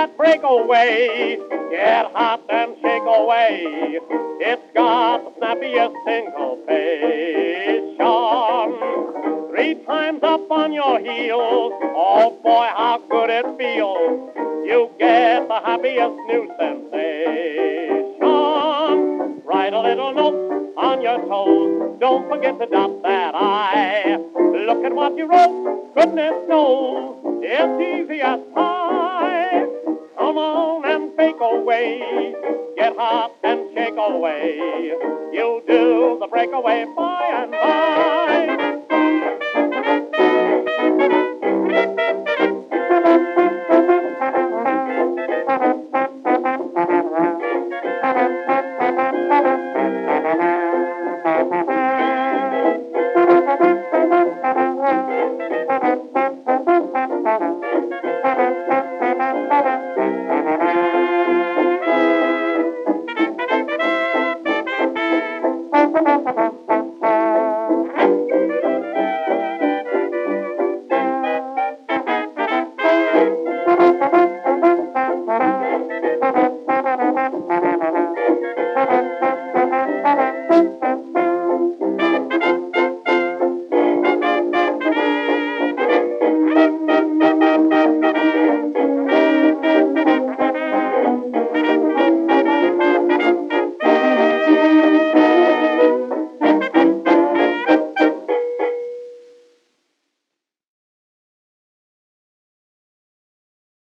that breakaway. Get hot and shake away. It's got the snappiest syncopation. 3 times up on your heels. Oh boy, how good it feels. You get the happiest new sensation. Write a little note on your toes. Don't forget to dot that I. Look at what you wrote. Goodness knows it's easy as pie. Come on and fake away. Get hot and shake away. You'll do the breakaway by and by.